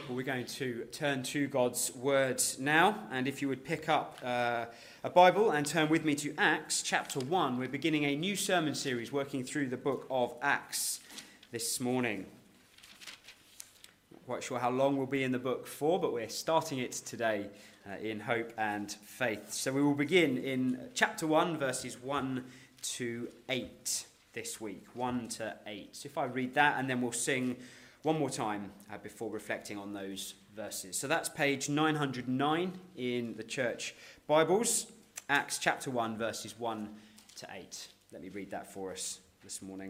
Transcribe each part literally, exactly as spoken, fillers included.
Well, we're going to turn to God's Word now, and if you would pick up uh, a Bible and turn with me to Acts chapter one, we're beginning a new sermon series working through the book of Acts this morning. Not quite sure how long we'll be in the book for, but we're starting it today uh, in hope and faith. So we will begin in chapter one, verses one to eight this week, one to eight. So if I read that, and then we'll sing one more time uh, before reflecting on those verses. So that's page nine hundred nine in the church Bibles, Acts chapter one, verses one to eight. Let me read that for us this morning.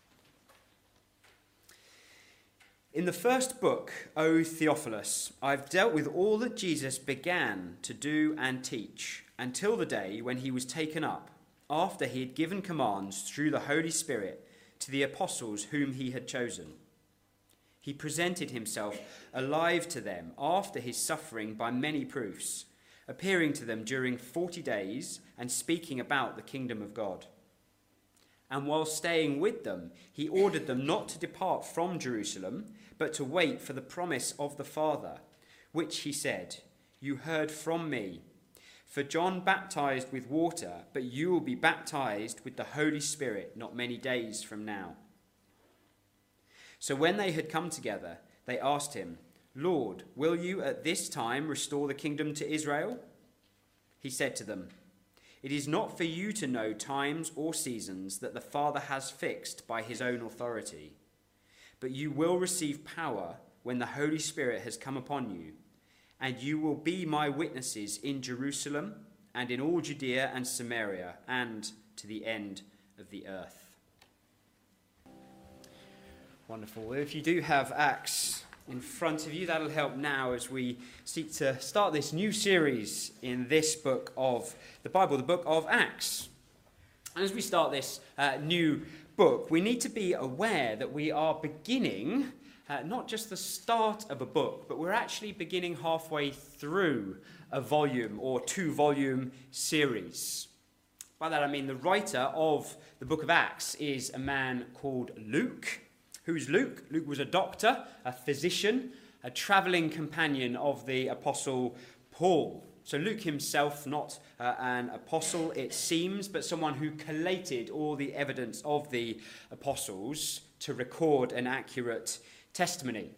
In the first book, O Theophilus, I've dealt with all that Jesus began to do and teach until the day when he was taken up, after he had given commands through the Holy Spirit to the apostles whom he had chosen. He presented himself alive to them after his suffering by many proofs, appearing to them during forty days and speaking about the kingdom of God. And while staying with them, he ordered them not to depart from Jerusalem, but to wait for the promise of the Father, which he said, "You heard from me. For John baptized with water, but you will be baptized with the Holy Spirit not many days from now." So when they had come together, they asked him, "Lord, will you at this time restore the kingdom to Israel?" He said to them, "It is not for you to know times or seasons that the Father has fixed by his own authority, but you will receive power when the Holy Spirit has come upon you, and you will be my witnesses in Jerusalem and in all Judea and Samaria and to the end of the earth." Wonderful. If you do have Acts in front of you, that'll help now as we seek to start this new series in this book of the Bible, the book of Acts. And as we start this uh, new book, we need to be aware that we are beginning uh, not just the start of a book, but we're actually beginning halfway through a volume or two-volume series. By that I mean the writer of the book of Acts is a man called Luke. Who's Luke? Luke was a doctor, a physician, a travelling companion of the apostle Paul. So Luke himself, not uh, an apostle, it seems, but someone who collated all the evidence of the apostles to record an accurate testimony.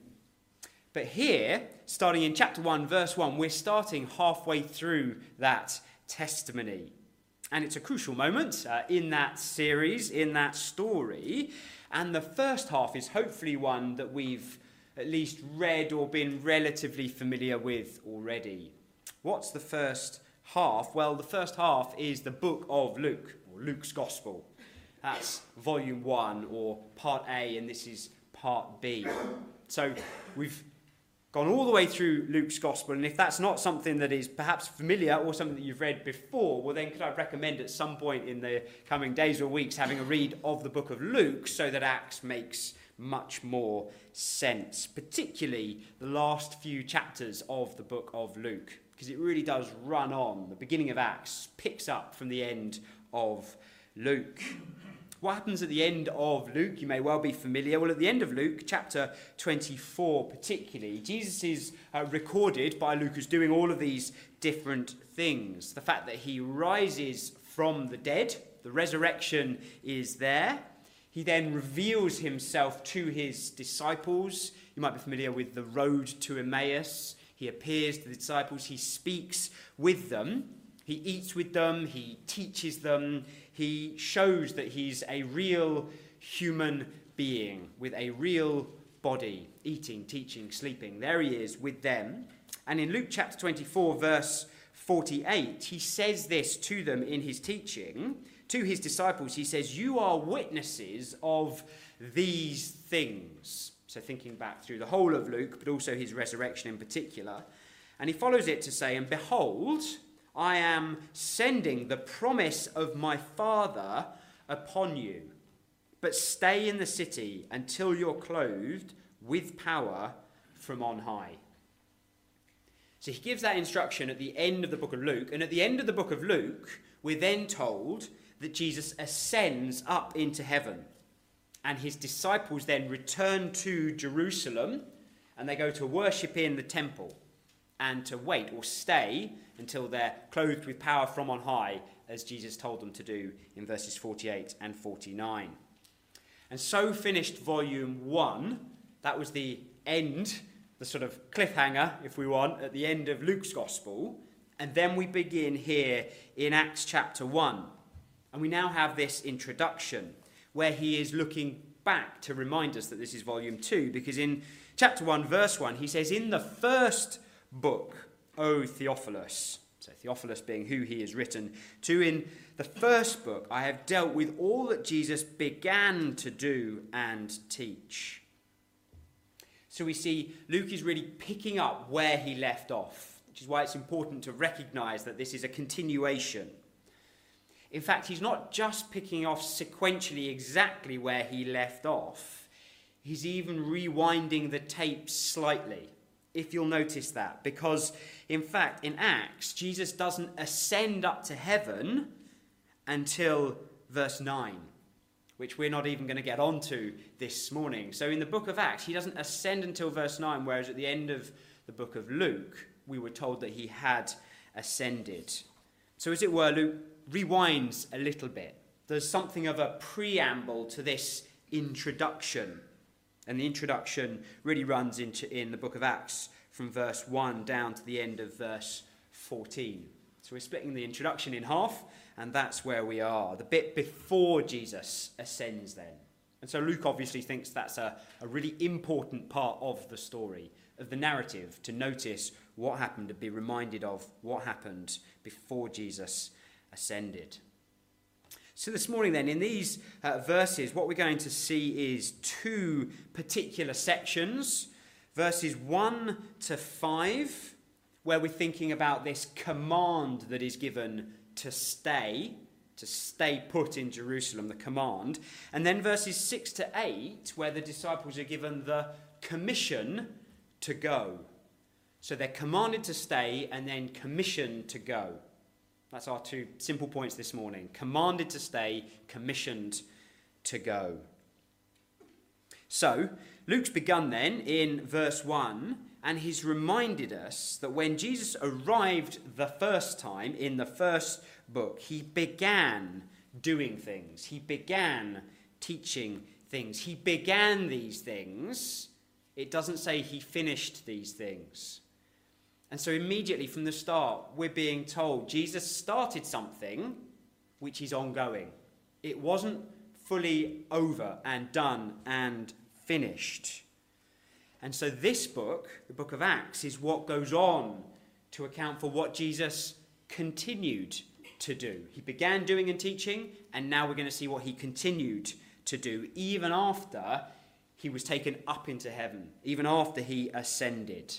But here, starting in chapter one, verse one, we're starting halfway through that testimony. And it's a crucial moment uh, in that series, in that story. And the first half is hopefully one that we've at least read or been relatively familiar with already. What's the first half? Well, the first half is the book of Luke, or Luke's Gospel. That's volume one, or part A, and this is part B. So we've gone all the way through Luke's Gospel, and if that's not something that is perhaps familiar or something that you've read before, well then could I recommend at some point in the coming days or weeks having a read of the book of Luke so that Acts makes much more sense, particularly the last few chapters of the book of Luke, because it really does run on. The beginning of Acts picks up from the end of Luke. What happens at the end of Luke? You may well be familiar. Well, at the end of Luke, chapter twenty-four particularly, Jesus is uh, recorded by Luke as doing all of these different things. The fact that he rises from the dead, the resurrection is there. He then reveals himself to his disciples. You might be familiar with the road to Emmaus. He appears to the disciples. He speaks with them. He eats with them. He teaches them. He shows that he's a real human being with a real body, eating, teaching, sleeping. There he is with them. And in Luke chapter twenty-four, verse forty-eight, he says this to them in his teaching. To his disciples, he says, "You are witnesses of these things." So thinking back through the whole of Luke, but also his resurrection in particular. And he follows it to say, "And behold, I am sending the promise of my Father upon you. But stay in the city until you're clothed with power from on high." So he gives that instruction at the end of the book of Luke. And at the end of the book of Luke, we're then told that Jesus ascends up into heaven. And his disciples then return to Jerusalem and they go to worship in the temple and to wait or stay until they're clothed with power from on high, as Jesus told them to do in verses forty-eight and forty-nine. And so finished volume one. That was the end, the sort of cliffhanger, if we want, at the end of Luke's gospel. And then we begin here in Acts chapter one. And we now have this introduction where he is looking back to remind us that this is volume two, because in chapter one, verse one, he says, "In the first book, O Theophilus," so Theophilus being who he is written to, "in the first book I have dealt with all that Jesus began to do and teach." So we see Luke is really picking up where he left off, which is why it's important to recognize that this is a continuation. In fact, he's not just picking off sequentially exactly where he left off. He's even rewinding the tape slightly, if you'll notice that. Because, in fact, in Acts, Jesus doesn't ascend up to heaven until verse nine, which we're not even going to get onto this morning. So in the book of Acts, he doesn't ascend until verse nine, whereas at the end of the book of Luke, we were told that he had ascended. So as it were, Luke rewinds a little bit. There's something of a preamble to this introduction. And the introduction really runs into in the book of Acts from verse one down to the end of verse fourteen. So we're splitting the introduction in half, and that's where we are, the bit before Jesus ascends then. And so Luke obviously thinks that's a, a really important part of the story, of the narrative, to notice what happened, to be reminded of what happened before Jesus ascended. So this morning then, in these uh, verses, what we're going to see is two particular sections, verses one to five, where we're thinking about this command that is given to stay, to stay put in Jerusalem, the command. And then verses six to eight, where the disciples are given the commission to go. So they're commanded to stay and then commissioned to go. That's our two simple points this morning. Commanded to stay, commissioned to go. So, Luke's begun then in verse one, and he's reminded us that when Jesus arrived the first time in the first book, he began doing things. He began teaching things. He began these things. It doesn't say he finished these things. And so immediately from the start, we're being told Jesus started something which is ongoing. It wasn't fully over and done and finished. And so this book, the book of Acts, is what goes on to account for what Jesus continued to do. He began doing and teaching, and now we're going to see what he continued to do, even after he was taken up into heaven, even after he ascended.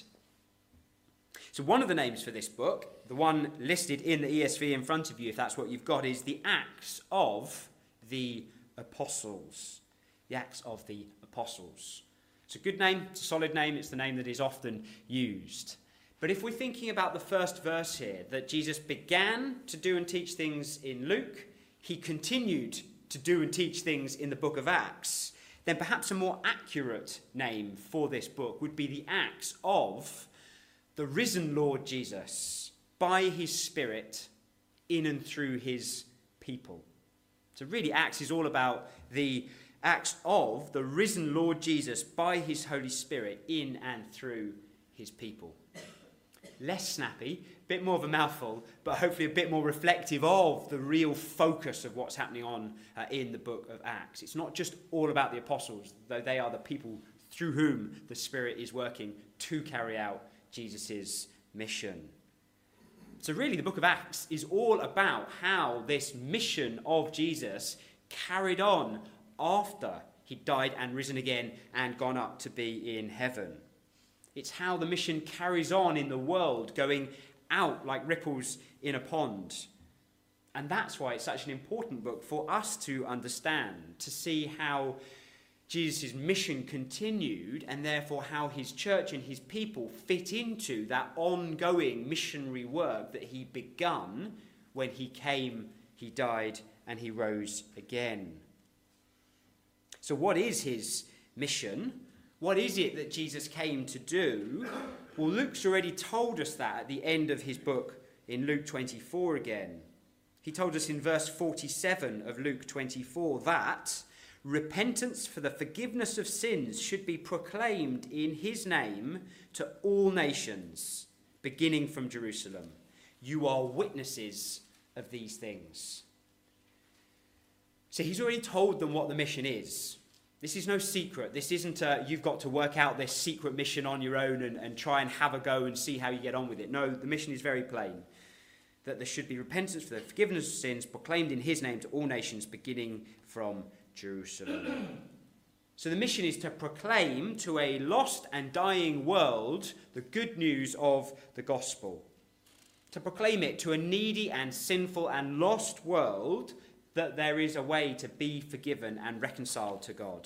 So one of the names for this book, the one listed in the E S V in front of you, if that's what you've got, is the Acts of the Apostles. The Acts of the Apostles. It's a good name, it's a solid name, it's the name that is often used. But if we're thinking about the first verse here, that Jesus began to do and teach things in Luke, he continued to do and teach things in the book of Acts, then perhaps a more accurate name for this book would be the Acts of the risen Lord Jesus, by his Spirit, in and through his people. So really, Acts is all about the acts of the risen Lord Jesus, by his Holy Spirit, in and through his people. Less snappy, a bit more of a mouthful, but hopefully a bit more reflective of the real focus of what's happening on uh, in the book of Acts. It's not just all about the apostles, though they are the people through whom the Spirit is working to carry out Jesus' mission. So really the book of Acts is all about how this mission of Jesus carried on after he died and risen again and gone up to be in heaven. It's how the mission carries on in the world, going out like ripples in a pond. And that's why it's such an important book for us to understand, to see how Jesus' mission continued, and therefore how his church and his people fit into that ongoing missionary work that he begun when he came, he died, and he rose again. So what is his mission? What is it that Jesus came to do? Well, Luke's already told us that at the end of his book in Luke twenty-four again. He told us in verse forty-seven of Luke twenty-four that repentance for the forgiveness of sins should be proclaimed in his name to all nations, beginning from Jerusalem. You are witnesses of these things. So he's already told them what the mission is. This is no secret. This isn't a, you've got to work out this secret mission on your own and, and try and have a go and see how you get on with it. No, the mission is very plain. That there should be repentance for the forgiveness of sins proclaimed in his name to all nations, beginning from Jerusalem. So the mission is to proclaim to a lost and dying world the good news of the gospel. To proclaim it to a needy and sinful and lost world that there is a way to be forgiven and reconciled to God.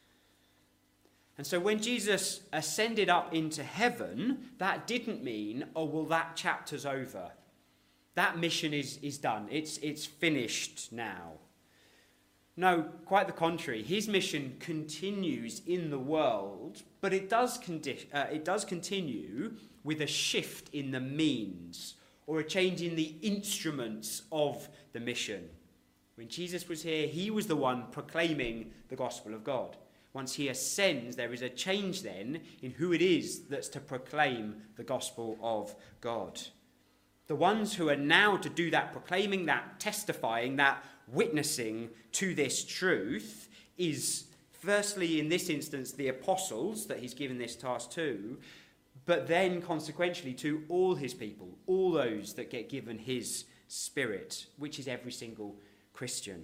And so when Jesus ascended up into heaven, that didn't mean, oh, well, that chapter's over. That mission is, is done. It's, it's finished now. No, quite the contrary. His mission continues in the world, but it does, condi- uh, it does continue with a shift in the means or a change in the instruments of the mission. When Jesus was here, he was the one proclaiming the gospel of God. Once he ascends, there is a change then in who it is that's to proclaim the gospel of God. The ones who are now to do that proclaiming, that testifying, that witnessing to this truth is, firstly, in this instance, the apostles that he's given this task to, but then consequentially to all his people, all those that get given his Spirit, which is every single Christian.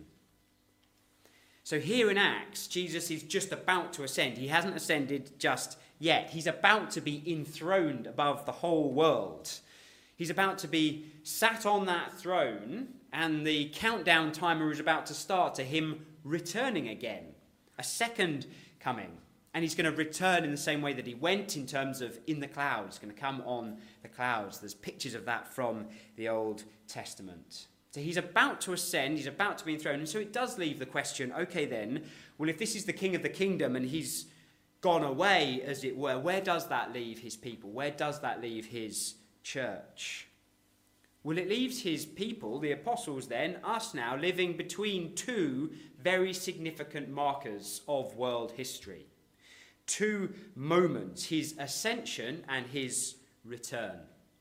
So here in Acts, Jesus is just about to ascend. He hasn't ascended just yet. He's about to be enthroned above the whole world. He's about to be sat on that throne, and the countdown timer is about to start to him returning again, a second coming. And he's going to return in the same way that he went, in terms of in the clouds. He's going to come on the clouds. There's pictures of that from the Old Testament. So he's about to ascend, he's about to be enthroned, and so it does leave the question, okay then, well, if this is the king of the kingdom and he's gone away, as it were, where does that leave his people? Where does that leave his church? Well, it leaves his people, the apostles then, us now, living between two very significant markers of world history. Two moments, his ascension and his return.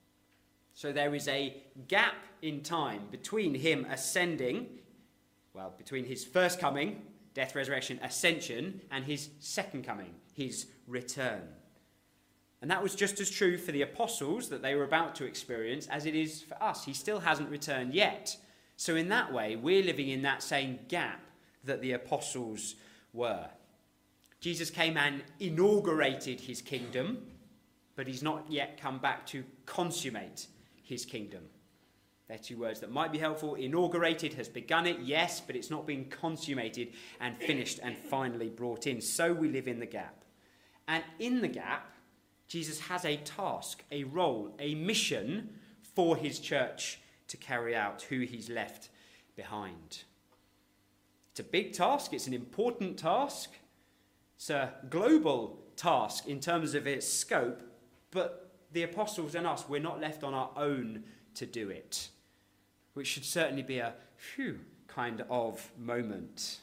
So there is a gap in time between him ascending, well, between his first coming, death, resurrection, ascension, and his second coming, his return. And that was just as true for the apostles that they were about to experience as it is for us. He still hasn't returned yet. So in that way, we're living in that same gap that the apostles were. Jesus came and inaugurated his kingdom, but he's not yet come back to consummate his kingdom. They're two words that might be helpful. Inaugurated, has begun it, yes, but it's not been consummated and finished and finally brought in. So we live in the gap. And in the gap, Jesus has a task, a role, a mission for his church to carry out, who he's left behind. It's a big task. It's an important task. It's a global task in terms of its scope, but the apostles and us, we're not left on our own to do it, which should certainly be a phew kind of moment.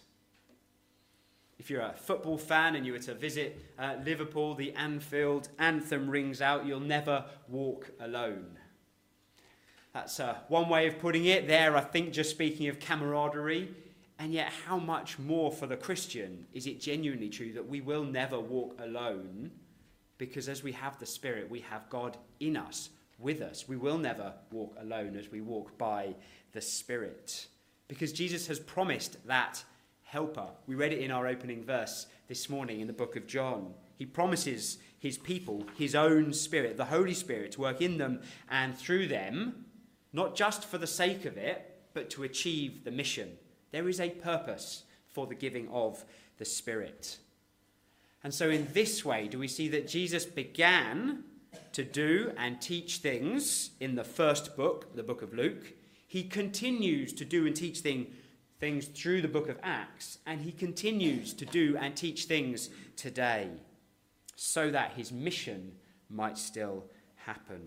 If you're a football fan and you were to visit uh, Liverpool, the Anfield anthem rings out, you'll never walk alone. That's uh, one way of putting it there, I think, just speaking of camaraderie. And yet how much more for the Christian is it genuinely true that we will never walk alone? Because as we have the Spirit, we have God in us, with us. We will never walk alone as we walk by the Spirit. Because Jesus has promised that helper. We read it in our opening verse this morning in the book of John. He promises his people his own Spirit, the Holy Spirit, to work in them and through them, not just for the sake of it, but to achieve the mission. There is a purpose for the giving of the Spirit. And so in this way do we see that Jesus began to do and teach things in the first book, the book of Luke. He continues to do and teach thing, things through the book of Acts. And he continues to do and teach things today. so that his mission might still happen.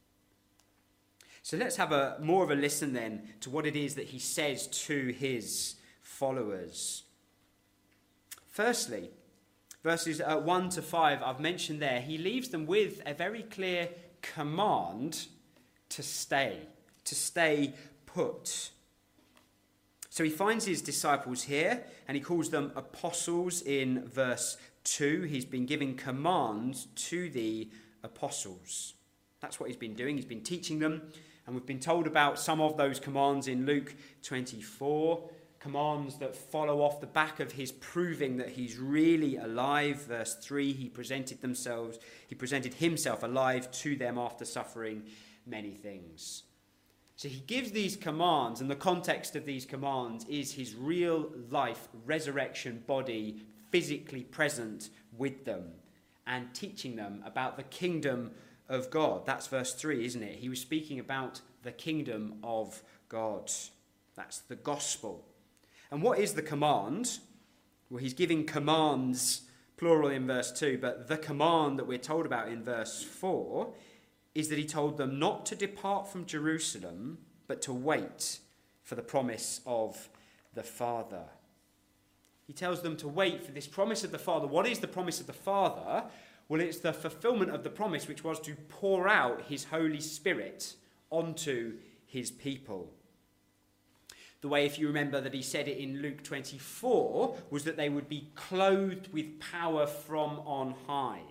So let's have a more of a listen then to what it is that he says to his followers. Firstly, verses uh, one to five, I've mentioned there, he leaves them with a very clear command to stay, to stay put. So he finds his disciples here and he calls them apostles in verse two. He's been giving commands to the apostles. That's what he's been doing. He's been teaching them. And we've been told about some of those commands in Luke twenty-four. Commands that follow off the back of his proving that he's really alive. Verse three, he presented themselves, he presented himself alive to them after suffering many things. So he gives these commands, and the context of these commands is his real life resurrection body physically present with them and teaching them about the kingdom of God. That's verse three, isn't it? He was speaking about the kingdom of God. That's the gospel. And what is the command? Well, he's giving commands, plural in verse two, but the command that we're told about in verse four is that he told them not to depart from Jerusalem, but to wait for the promise of the Father. He tells them to wait for this promise of the Father. What is the promise of the Father? Well, it's the fulfillment of the promise, which was to pour out his Holy Spirit onto his people. The way, if you remember, that he said it in Luke twenty-four, was that they would be clothed with power from on high.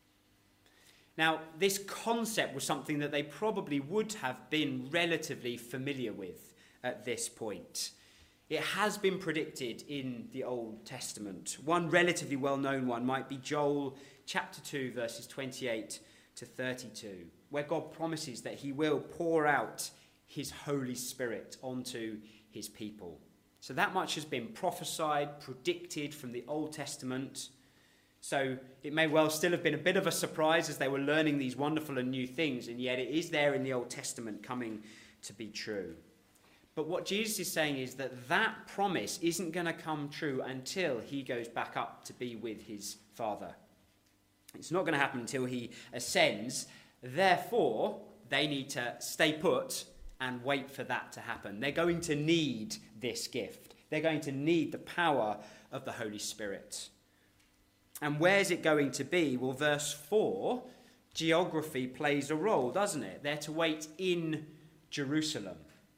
Now, this concept was something that they probably would have been relatively familiar with at this point. It has been predicted in the Old Testament. One relatively well-known one might be Joel chapter two, verses twenty-eight to thirty-two, where God promises that he will pour out his Holy Spirit onto his people. So that much has been prophesied, predicted from the Old Testament. So it may well still have been a bit of a surprise as they were learning these wonderful and new things, and yet it is there in the Old Testament coming to be true. But what Jesus is saying is that that promise isn't going to come true until he goes back up to be with his Father. It's not going to happen until he ascends. Therefore, they need to stay put and wait for that to happen. They're going to need this gift. They're going to need the power of the Holy Spirit. And where's it going to be? Well, verse four, geography plays a role, doesn't it? They're to wait in Jerusalem.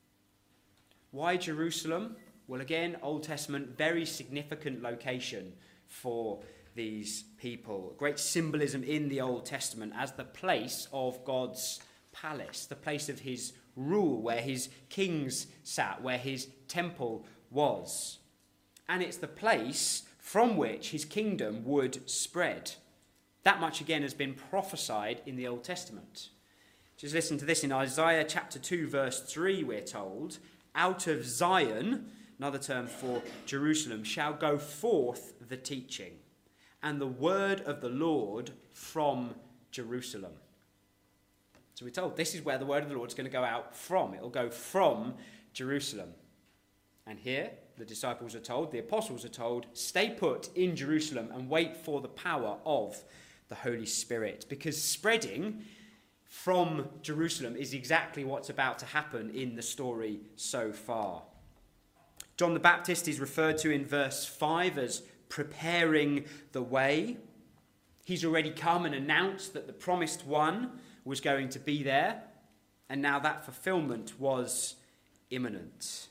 Why Jerusalem? Well, again, Old Testament, very significant location for these people. Great symbolism in the Old Testament as the place of God's palace, the place of his rule, where his kings sat, where his temple was. And it's the place from which his kingdom would spread. That much again has been prophesied in the Old Testament. Just listen to this in Isaiah chapter two, verse three, we're told, out of Zion, another term for Jerusalem, shall go forth the teaching and the word of the Lord from Jerusalem. So we're told this is where the word of the Lord is going to go out from. It will go from Jerusalem. And here, the disciples are told, the apostles are told, stay put in Jerusalem and wait for the power of the Holy Spirit. Because spreading from Jerusalem is exactly what's about to happen in the story so far. John the Baptist is referred to in verse five as preparing the way. He's already come and announced that the promised one was going to be there, and now that fulfillment was imminent.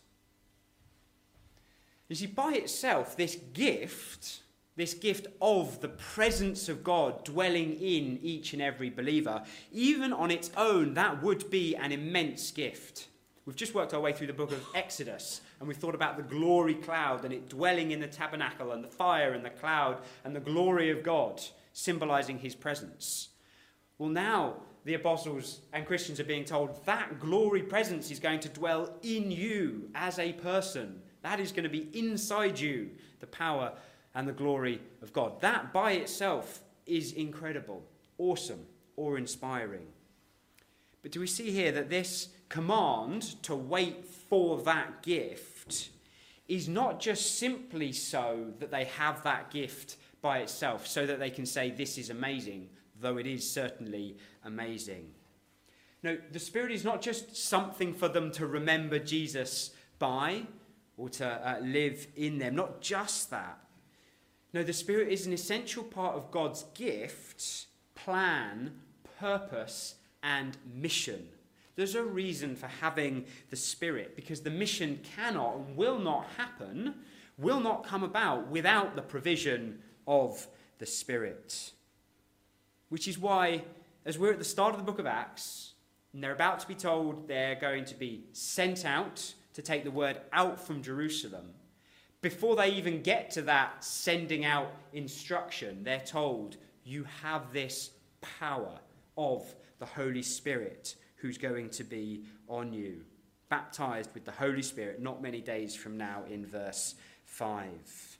You see, by itself, this gift, this gift of the presence of God dwelling in each and every believer, even on its own, that would be an immense gift. We've just worked our way through the book of Exodus, and we've thought about the glory cloud and it dwelling in the tabernacle and the fire and the cloud and the glory of God, symbolizing his presence. Well, now the apostles and Christians are being told that glory presence is going to dwell in you as a person. That is going to be inside you, the power and the glory of God. That by itself is incredible, awesome, awe-inspiring. But do we see here that this command to wait for that gift is not just simply so that they have that gift by itself so that they can say this is amazing, though it is certainly amazing. No, the Spirit is not just something for them to remember Jesus by or to uh, live in them, not just that. No, the Spirit is an essential part of God's gift, plan, purpose, and mission. There's a reason for having the Spirit, because the mission cannot and will not happen, will not come about without the provision of the Spirit. Which is why, as we're at the start of the book of Acts, and they're about to be told they're going to be sent out to take the word out from Jerusalem, before they even get to that sending out instruction, they're told, you have this power of the Holy Spirit who's going to be on you. Baptized with the Holy Spirit not many days from now in verse five.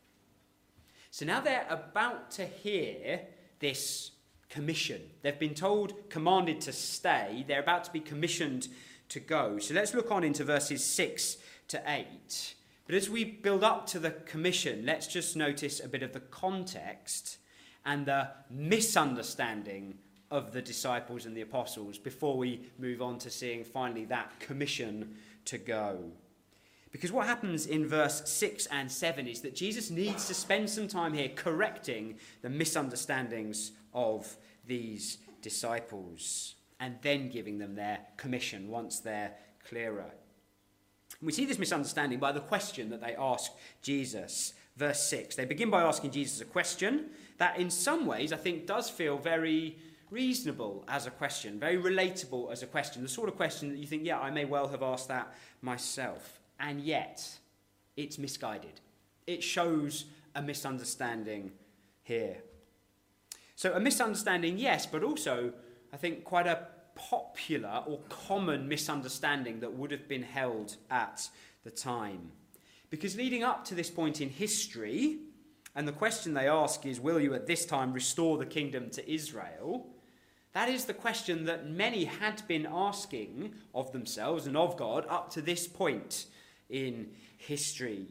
So now they're about to hear this commission. They've been told, commanded to stay. They're about to be commissioned to go. So let's look on into verses six to eight. But as we build up to the commission, let's just notice a bit of the context and the misunderstanding of the disciples and the apostles before we move on to seeing finally that commission to go. Because what happens in verse six and seven is that Jesus needs to spend some time here correcting the misunderstandings of these disciples and then giving them their commission once they're clearer. We see this misunderstanding by the question that they ask Jesus. Verse six, they begin by asking Jesus a question that in some ways I think does feel very reasonable as a question, very relatable as a question, the sort of question that you think, yeah, I may well have asked that myself. And yet, it's misguided. It shows a misunderstanding here. So a misunderstanding, yes, but also, I think, quite a popular or common misunderstanding that would have been held at the time. Because leading up to this point in history, and the question they ask is, will you at this time restore the kingdom to Israel? That is the question that many had been asking of themselves and of God up to this point in history.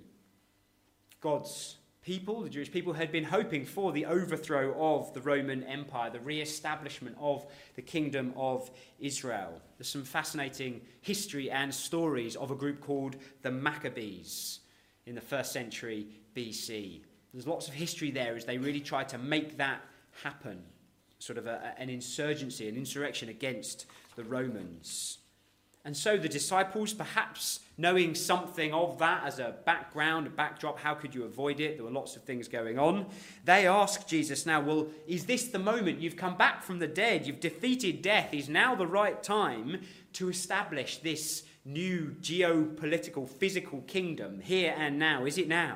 God's people, the Jewish people, had been hoping for the overthrow of the Roman Empire, the re-establishment of the kingdom of Israel. There's some fascinating history and stories of a group called the Maccabees in the first century B C. There's lots of history there as they really tried to make that happen, sort of a, an insurgency, an insurrection against the Romans. And so the disciples, perhaps knowing something of that as a background, a backdrop, how could you avoid it? There were lots of things going on. They ask Jesus now, well, is this the moment? You've come back from the dead. You've defeated death. Is now the right time to establish this new geopolitical, physical kingdom here and now? Is it now?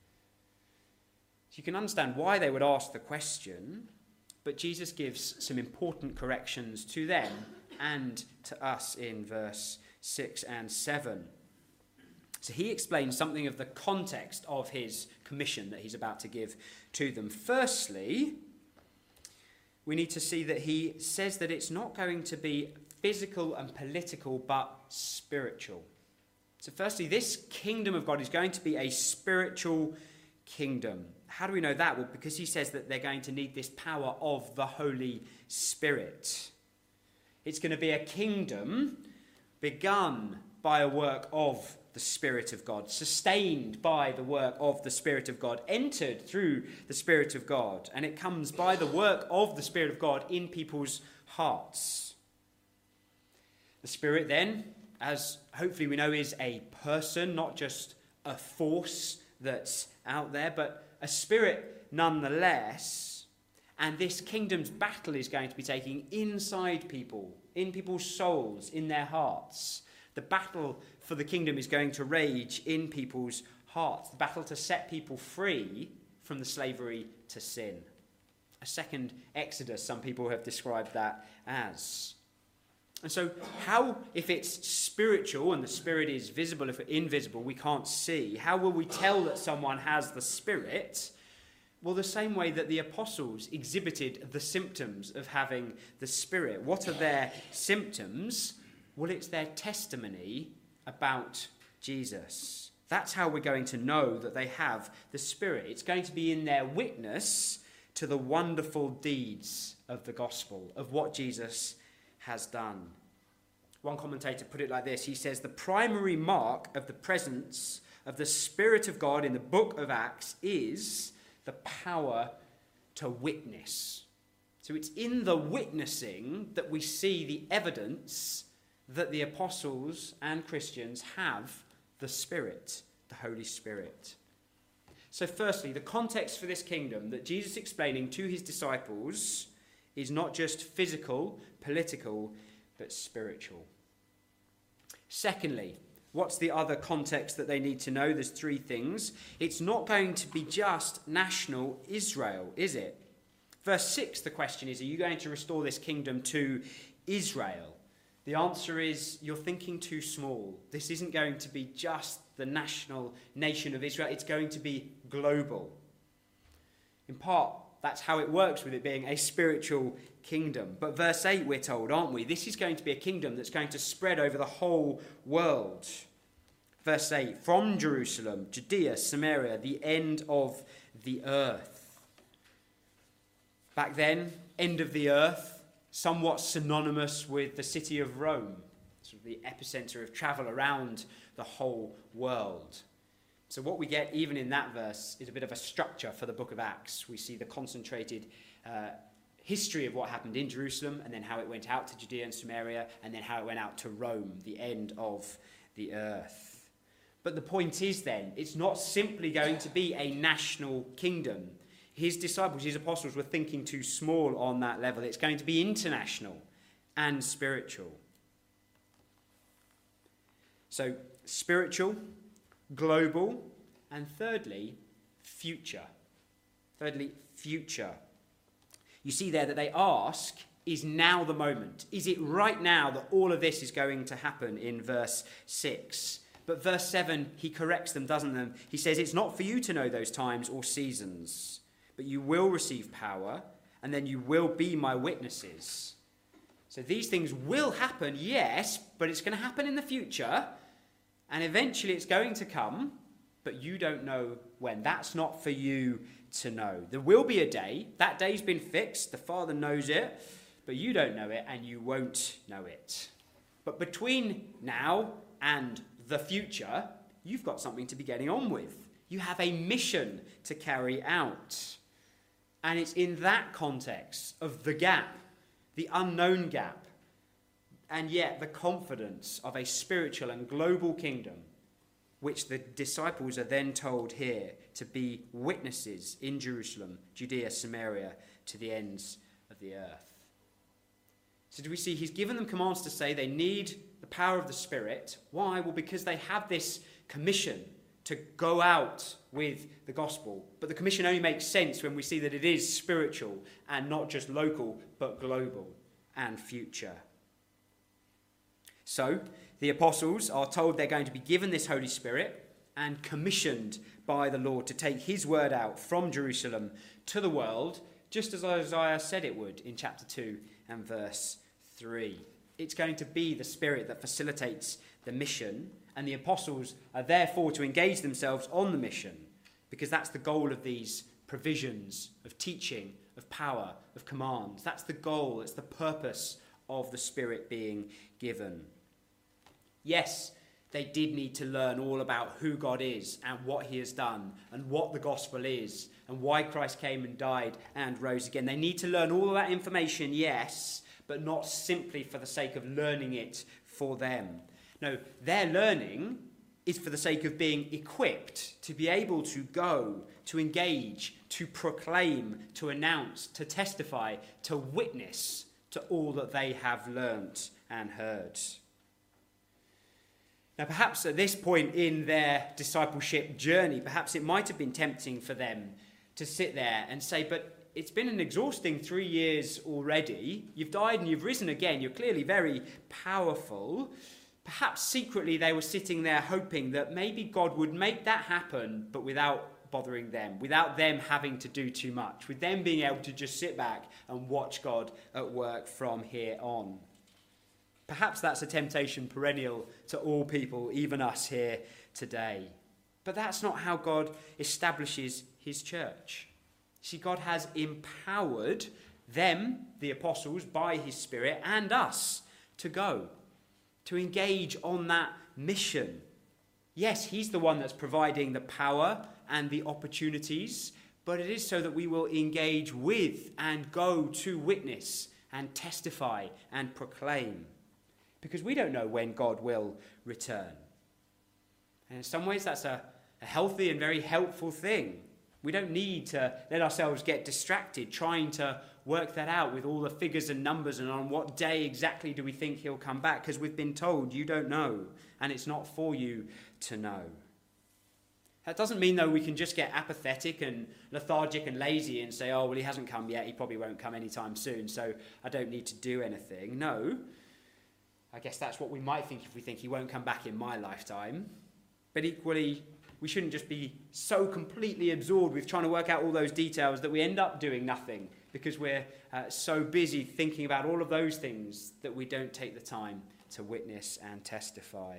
So you can understand why they would ask the question, but Jesus gives some important corrections to them and to us in verse six and seven. So he explains something of the context of his commission that he's about to give to them. Firstly, we need to see that he says that it's not going to be physical and political, but spiritual. So firstly, this kingdom of God is going to be a spiritual kingdom. How do we know that? Well, because he says that they're going to need this power of the Holy Spirit. It's going to be a kingdom begun by a work of the Spirit of God, sustained by the work of the Spirit of God, entered through the Spirit of God, and it comes by the work of the Spirit of God in people's hearts. The Spirit then, as hopefully we know, is a person, not just a force that's out there, but a spirit nonetheless. And this kingdom's battle is going to be taking inside people, in people's souls, in their hearts. The battle for the kingdom is going to rage in people's hearts. The battle to set people free from the slavery to sin. A second Exodus, some people have described that as. And so how, if it's spiritual and the Spirit is visible, if it's invisible, we can't see, how will we tell that someone has the Spirit? Well, the same way that the apostles exhibited the symptoms of having the Spirit. What are their symptoms? Well, it's their testimony about Jesus. That's how we're going to know that they have the Spirit. It's going to be in their witness to the wonderful deeds of the gospel, of what Jesus has done. One commentator put it like this. He says, the primary mark of the presence of the Spirit of God in the book of Acts is the power to witness. So it's in the witnessing that we see the evidence that the apostles and Christians have the Spirit, the Holy Spirit. So firstly, the context for this kingdom that Jesus is explaining to his disciples is not just physical, political, but spiritual. Secondly, what's the other context that they need to know? There's three things. It's not going to be just national Israel, is it? Verse six, the question is, are you going to restore this kingdom to Israel? The answer is, you're thinking too small. This isn't going to be just the national nation of Israel. It's going to be global. In part, that's how it works with it being a spiritual kingdom. But verse eight, we're told, aren't we? This is going to be a kingdom that's going to spread over the whole world. Verse eight, from Jerusalem, Judea, Samaria, the end of the earth. Back then, end of the earth, somewhat synonymous with the city of Rome, sort of the epicenter of travel around the whole world. So what we get even in that verse is a bit of a structure for the book of Acts. We see the concentrated uh, history of what happened in Jerusalem, and then how it went out to Judea and Samaria, and then how it went out to Rome, the end of the earth. But the point is then, it's not simply going to be a national kingdom. His disciples, his apostles, were thinking too small on that level. It's going to be international and spiritual. So, spiritual, global, and thirdly, future. Thirdly, future. You see there that they ask, is now the moment? Is it right now that all of this is going to happen in verse six? But verse seven, he corrects them, doesn't he? He says, it's not for you to know those times or seasons, but you will receive power, and then you will be my witnesses. So these things will happen, yes, but it's going to happen in the future, and eventually it's going to come, but you don't know when. That's not for you to know. There will be a day. That day's been fixed. The Father knows it, but you don't know it, and you won't know it. But between now and the future, you've got something to be getting on with. You have a mission to carry out. And it's in that context of the gap, the unknown gap, and yet the confidence of a spiritual and global kingdom, which the disciples are then told here to be witnesses in Jerusalem, Judea, Samaria, to the ends of the earth. So do we see he's given them commands to say they need the power of the Spirit. Why? Well, because they have this commission to go out with the gospel. But the commission only makes sense when we see that it is spiritual and not just local, but global and future. So, the apostles are told they're going to be given this Holy Spirit and commissioned by the Lord to take his word out from Jerusalem to the world, just as Isaiah said it would in chapter two and verse three. It's going to be the Spirit that facilitates the mission, and the apostles are therefore to engage themselves on the mission, because that's the goal of these provisions of teaching, of power, of commands. That's the goal, it's the purpose of the Spirit being given. Yes, they did need to learn all about who God is and what he has done and what the gospel is and why Christ came and died and rose again. They need to learn all of that information, yes, but not simply for the sake of learning it for them. No, their learning is for the sake of being equipped to be able to go, to engage, to proclaim, to announce, to testify, to witness to all that they have learnt and heard. Now, perhaps at this point in their discipleship journey, perhaps it might have been tempting for them to sit there and say, but it's been an exhausting three years already. You've died and you've risen again. You're clearly very powerful. Perhaps secretly they were sitting there hoping that maybe God would make that happen, but without bothering them, without them having to do too much, with them being able to just sit back and watch God at work from here on. Perhaps that's a temptation perennial to all people, even us here today. But that's not how God establishes his church. See, God has empowered them, the apostles, by his Spirit, and us to go, to engage on that mission. Yes, he's the one that's providing the power and the opportunities, but it is so that we will engage with and go to witness and testify and proclaim. Because we don't know when God will return. And in some ways that's a, a healthy and very helpful thing. We don't need to let ourselves get distracted trying to work that out with all the figures and numbers and on what day exactly do we think he'll come back, because we've been told you don't know and it's not for you to know. That doesn't mean, though, we can just get apathetic and lethargic and lazy and say, oh, well, he hasn't come yet, he probably won't come anytime soon, so I don't need to do anything. No, I guess that's what we might think if we think he won't come back in my lifetime. But equally, we shouldn't just be so completely absorbed with trying to work out all those details that we end up doing nothing because we're uh, so busy thinking about all of those things that we don't take the time to witness and testify.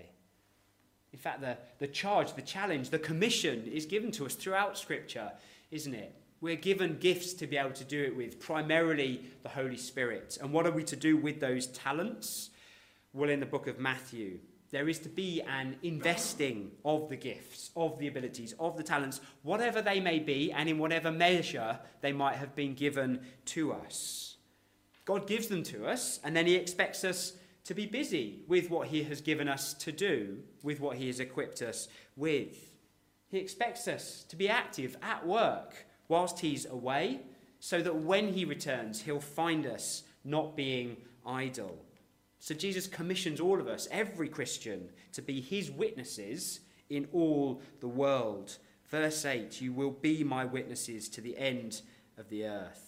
In fact, the, the charge, the challenge, the commission is given to us throughout Scripture, isn't it? We're given gifts to be able to do it with, primarily the Holy Spirit. And what are we to do with those talents? Well, in the book of Matthew, there is to be an investing of the gifts, of the abilities, of the talents, whatever they may be, and in whatever measure they might have been given to us. God gives them to us, and then he expects us to be busy with what he has given us to do, with what he has equipped us with. He expects us to be active at work whilst he's away, so that when he returns, he'll find us not being idle. So Jesus commissions all of us, every Christian, to be his witnesses in all the world. Verse eight, you will be my witnesses to the end of the earth.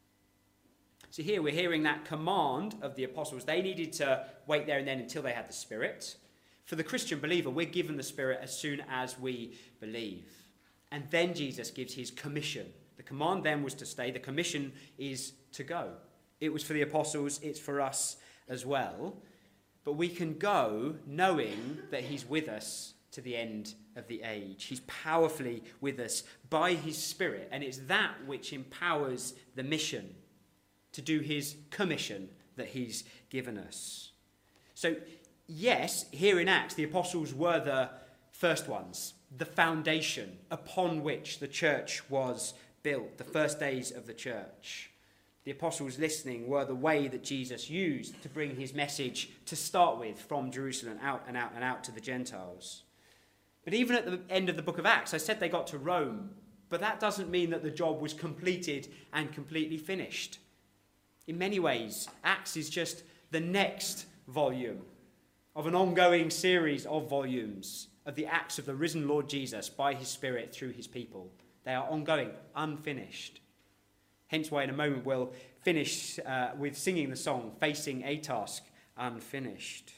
So here we're hearing that command of the apostles. They needed to wait there and then until they had the Spirit. For the Christian believer, we're given the Spirit as soon as we believe. And then Jesus gives his commission. The command then was to stay. The commission is to go. It was for the apostles. It's for us as well. But we can go knowing that he's with us to the end of the age. He's powerfully with us by his Spirit. And it's that which empowers the mission to do his commission that he's given us. So, yes, here in Acts, the apostles were the first ones, the foundation upon which the church was built, the first days of the church. The apostles listening were the way that Jesus used to bring his message to start with from Jerusalem out and out and out to the Gentiles. But even at the end of the book of Acts, I said they got to Rome, but that doesn't mean that the job was completed and completely finished. In many ways, Acts is just the next volume of an ongoing series of volumes of the acts of the risen Lord Jesus by his Spirit through his people. They are ongoing, unfinished. Hence why in a moment we'll finish uh, with singing the song, Facing a Task Unfinished.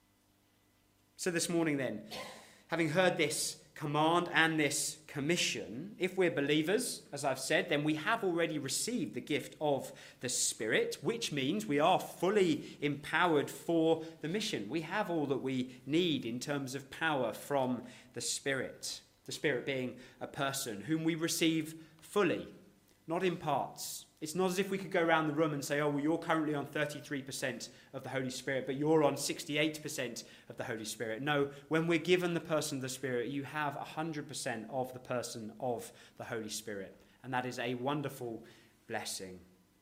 So this morning then, having heard this command and this commission, if we're believers, as I've said, then we have already received the gift of the Spirit, which means we are fully empowered for the mission. We have all that we need in terms of power from the Spirit, the Spirit being a person whom we receive fully, not in parts. It's not as if we could go around the room and say, oh, well, you're currently on thirty-three percent of the Holy Spirit, but you're on sixty-eight percent of the Holy Spirit. No, when we're given the person of the Spirit, you have one hundred percent of the person of the Holy Spirit. And that is a wonderful blessing.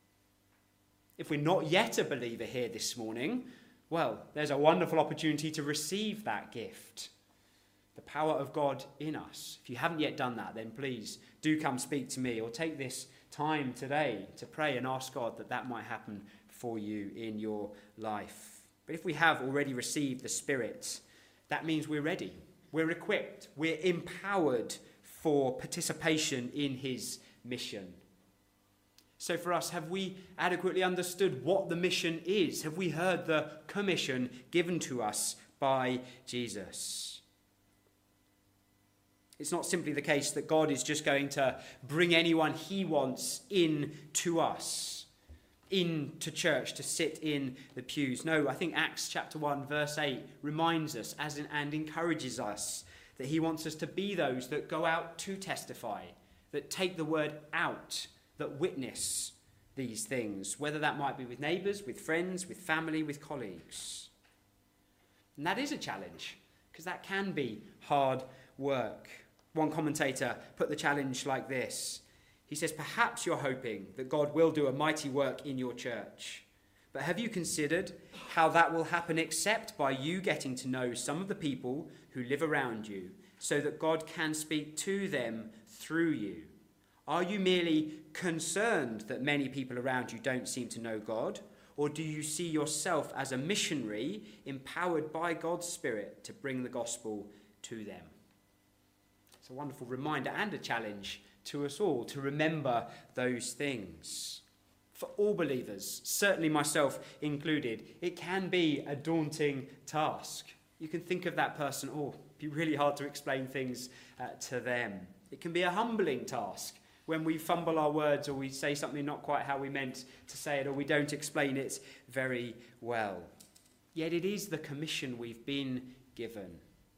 If we're not yet a believer here this morning, well, there's a wonderful opportunity to receive that gift. The power of God in us. If you haven't yet done that, then please do come speak to me or take this time today to pray and ask God that that might happen for you in your life. But if we have already received the Spirit, that means we're ready. We're equipped. We're empowered for participation in his mission. So for us, have we adequately understood what the mission is? Have we heard the commission given to us by Jesus? It's not simply the case that God is just going to bring anyone he wants in to us, into church to sit in the pews. No, I think Acts chapter one verse eight reminds us as in, and encourages us that he wants us to be those that go out to testify, that take the word out, that witness these things, whether that might be with neighbours, with friends, with family, with colleagues. And that is a challenge, because that can be hard work. One commentator put the challenge like this. He says, perhaps you're hoping that God will do a mighty work in your church, but have you considered how that will happen except by you getting to know some of the people who live around you, so that God can speak to them through you? Are you merely concerned that many people around you don't seem to know God? Or do you see yourself as a missionary empowered by God's Spirit to bring the gospel to them? It's a wonderful reminder and a challenge to us all to remember those things. For all believers, certainly myself included, it can be a daunting task. You can think of that person, oh, it'd be really hard to explain things uh, to them. It can be a humbling task when we fumble our words, or we say something not quite how we meant to say it, or we don't explain it very well. Yet it is the commission we've been given.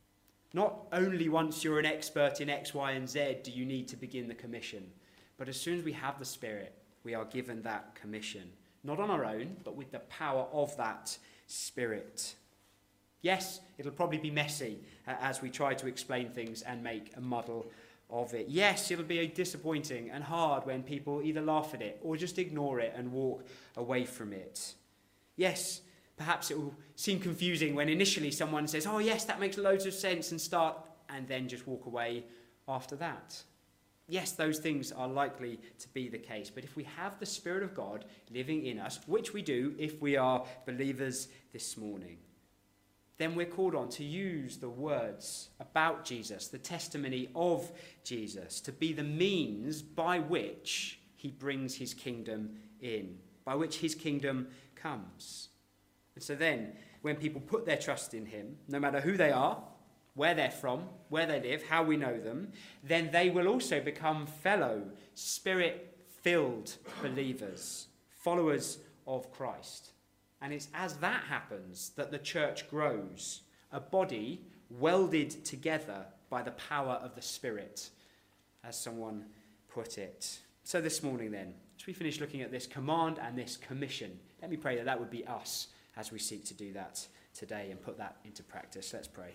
Not only once you're an expert in X, Y, and Z do you need to begin the commission, but as soon as we have the Spirit, we are given that commission. Not on our own, but with the power of that Spirit. Yes, it'll probably be messy uh, as we try to explain things and make a muddle of it. Yes, it'll be disappointing and hard when people either laugh at it or just ignore it and walk away from it. Yes, perhaps it will seem confusing when initially someone says, oh yes, that makes loads of sense, and start, and then just walk away after that. Yes, those things are likely to be the case, but if we have the Spirit of God living in us, which we do if we are believers this morning, then we're called on to use the words about Jesus, the testimony of Jesus, to be the means by which he brings his kingdom in, by which his kingdom comes. And so then, when people put their trust in him, no matter who they are, where they're from, where they live, how we know them, then they will also become fellow, Spirit-filled believers, followers of Christ. And it's as that happens that the church grows, a body welded together by the power of the Spirit, as someone put it. So this morning then, as we finish looking at this command and this commission, let me pray that that would be us as we seek to do that today and put that into practice. Let's pray.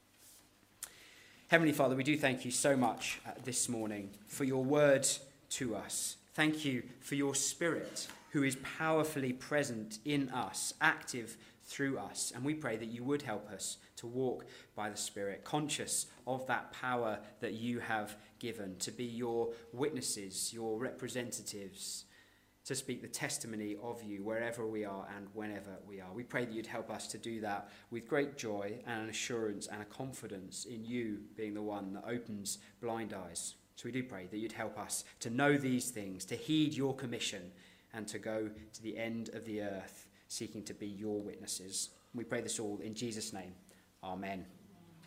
Heavenly Father, we do thank you so much uh, this morning for your word to us. Thank you for your Spirit, who is powerfully present in us, active through us. And we pray that you would help us to walk by the Spirit, conscious of that power that you have given, to be your witnesses, your representatives, to speak the testimony of you wherever we are and whenever we are. We pray that you'd help us to do that with great joy and an assurance and a confidence in you being the one that opens blind eyes. So we do pray that you'd help us to know these things, to heed your commission, and to go to the end of the earth, seeking to be your witnesses. We pray this all in Jesus' name. Amen.